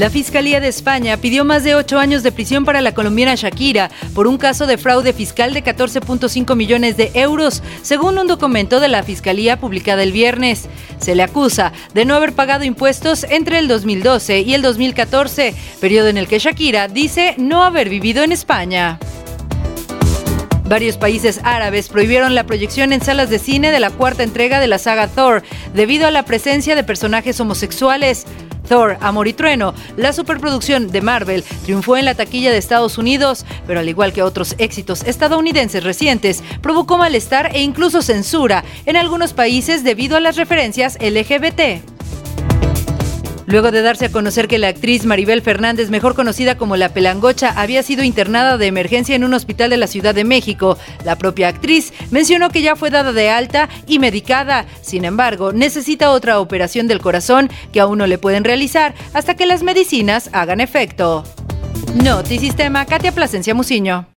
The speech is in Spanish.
La Fiscalía de España pidió más de 8 años de prisión para la colombiana Shakira por un caso de fraude fiscal de 14.5 millones de euros, según un documento de la Fiscalía publicada el viernes. Se le acusa de no haber pagado impuestos entre el 2012 y el 2014, periodo en el que Shakira dice no haber vivido en España. Varios países árabes prohibieron la proyección en salas de cine de la cuarta entrega de la saga Thor, debido a la presencia de personajes homosexuales. Thor, Amor y Trueno, la superproducción de Marvel, triunfó en la taquilla de Estados Unidos, pero al igual que otros éxitos estadounidenses recientes, provocó malestar e incluso censura en algunos países debido a las referencias LGBT. Luego de darse a conocer que la actriz Maribel Fernández, mejor conocida como La Pelangocha, había sido internada de emergencia en un hospital de la Ciudad de México, la propia actriz mencionó que ya fue dada de alta y medicada. Sin embargo, necesita otra operación del corazón que aún no le pueden realizar hasta que las medicinas hagan efecto. Notisistema, Katia Plasencia Muciño.